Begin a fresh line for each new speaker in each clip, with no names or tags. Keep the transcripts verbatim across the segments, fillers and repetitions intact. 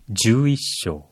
十一章。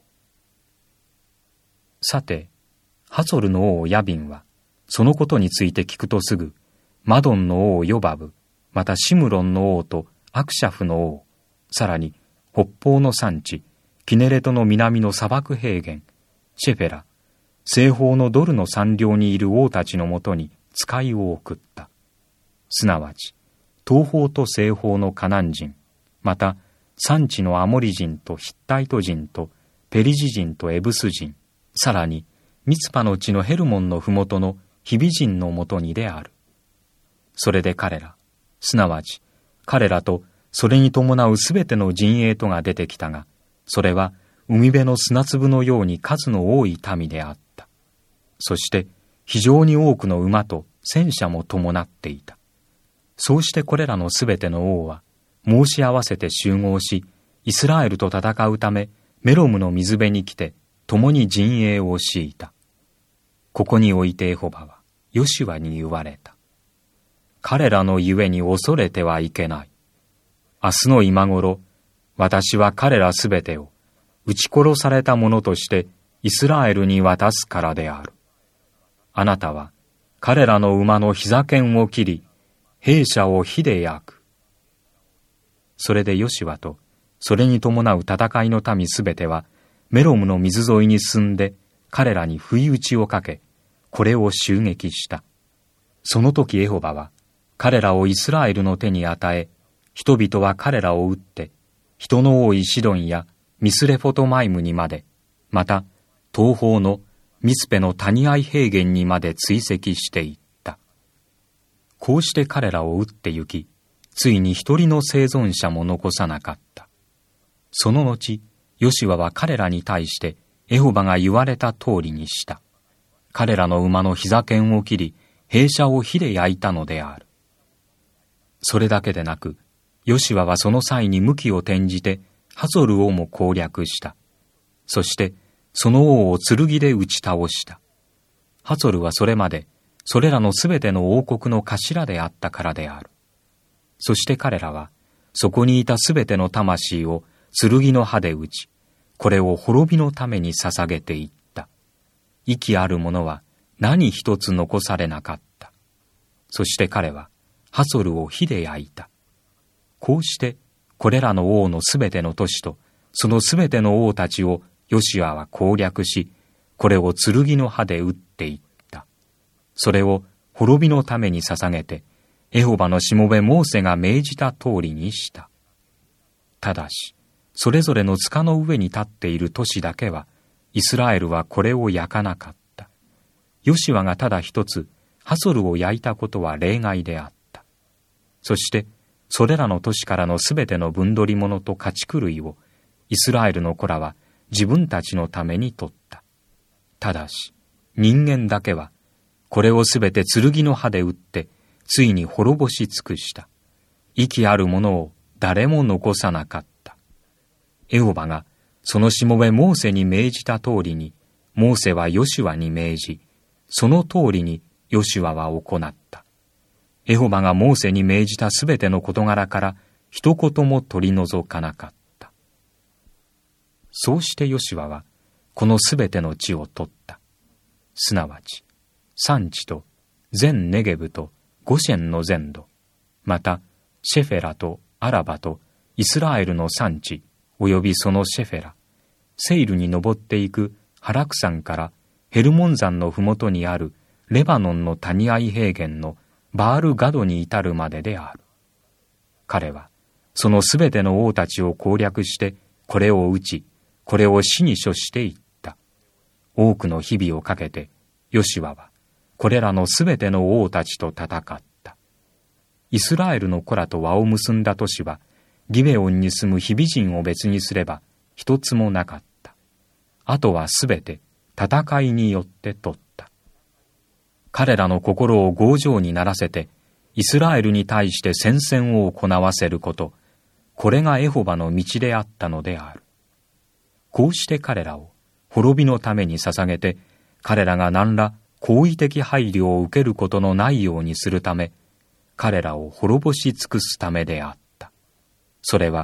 さて、ハツォルの王ヤビンは、そのことについて聞くとすぐ、マドンの王ヨバブ、またシムロンの王とアクシャフの王、さらに北方の山地、キネレトの南の砂漠平原、シェフェラ、西方のドルの山稜にいる王たちのもとに使いを送った。すなわち、東方と西方のカナン人、また山地のアモリ人とヒッタイト人とペリジ人とエブス人、さらにミツパの地のヘルモンのふもとのヒビ人のもとにである。それで彼ら、すなわち彼らとそれに伴うすべての陣営とが出てきたが、それは海辺の砂粒のように数の多い民であった。そして非常に多くの馬と戦車も伴っていた。そうしてこれらのすべての王は申し合わせて集合し、イスラエルと戦うためメロムの水辺に来て共に陣営を敷いた。ここにおいてエホバはヨシュアに言われた。彼らのゆえに恐れてはいけない。明日の今頃、私は彼らすべてを撃ち殺された者としてイスラエルに渡すからである。あなたは彼らの馬の膝剣を切り、兵車を火で焼く。それでヨシュアとそれに伴う戦いの民すべてはメロムの水沿いに進んで彼らに不意打ちをかけ、これを襲撃した。その時エホバは彼らをイスラエルの手に与え、人々は彼らを撃って、人の多いシドンやミスレフォトマイムにまで、また東方のミスペの谷合平原にまで追跡していった。こうして彼らを撃って行き、ついに一人の生存者も残さなかった。その後、ヨシュアは彼らに対してエホバが言われた通りにした。彼らの馬の膝剣を切り、兵車を火で焼いたのである。それだけでなく、ヨシュアはその際に向きを転じてハツォル王も攻略した。そしてその王を剣で打ち倒した。ハツォルはそれまでそれらのすべての王国の頭であったからである。そして彼らはそこにいたすべての魂を剣の刃で打ち、これを滅びのために捧げていった。息ある者は何一つ残されなかった。そして彼はハツォルを火で焼いた。こうしてこれらの王のすべての都市とそのすべての王たちをヨシュアは攻略し、これを剣の刃で打っていった。それを滅びのために捧げて、エホバのしもべモーセが命じた通りにした。ただし、それぞれの塚の上に立っている都市だけは、イスラエルはこれを焼かなかった。ヨシュアがただ一つ、ハツォルを焼いたことは例外であった。そして、それらの都市からのすべての分取り物と家畜類を、イスラエルの子らは自分たちのために取った。ただし、人間だけは、これをすべて剣の刃で打って、ついに滅ぼし尽くした。息ある者を誰も残さなかった。エホバがそのしもべモーセに命じた通りに、モーセはヨシュアに命じ、その通りにヨシュアは行った。エホバがモーセに命じたすべての事柄から一言も取り除かなかった。そうしてヨシュアはこのすべての地を取った。すなわち、山地と全ネゲブとゴシェンの全土、またシェフェラとアラバとイスラエルの山地、およびそのシェフェラ、セイルに登っていくハラク山からヘルモン山のふもとにあるレバノンの谷合平原のバールガドに至るまでである。彼はそのすべての王たちを攻略してこれを撃ち、これを死に処していった。多くの日々をかけてヨシュアはこれらのすべての王たちと戦った。イスラエルの子らと和を結んだ都市はギベオンに住むヒビ人を別にすれば一つもなかった。あとはすべて戦いによって取った。彼らの心を強情にならせてイスラエルに対して戦線を行わせること、これがエホバの道であったのである。こうして彼らを滅びのために捧げて、彼らが何ら好意的配慮を受けることのないようにするため、彼らを滅ぼし尽くすためであった。それは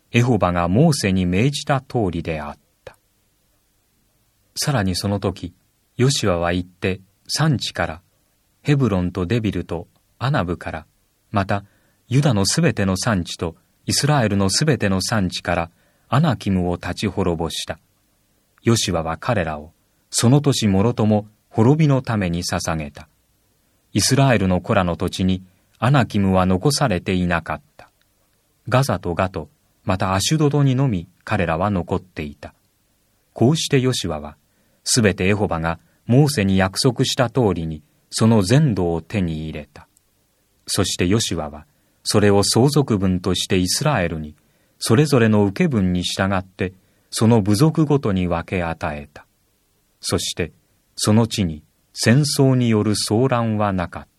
エホバがモーセに命じた通りであった。さらにその時、ヨシュアは行って産地から、ヘブロンとデビルとアナブから、またユダのすべての産地とイスラエルのすべての産地からアナキムを立ち滅ぼした。ヨシュアは彼らをその年もろとも滅びのために捧げた。イスラエルの子らの土地にアナキムは残されていなかった。ガザとガト、またアシュドドにのみ彼らは残っていた。こうしてヨシュアは、すべてエホバがモーセに約束した通りに、その全土を手に入れた。そしてヨシュアは、それを相続分としてイスラエルに、それぞれの受け分に従って、その部族ごとに分け与えた。そして、その地に戦争による騒乱はなかった。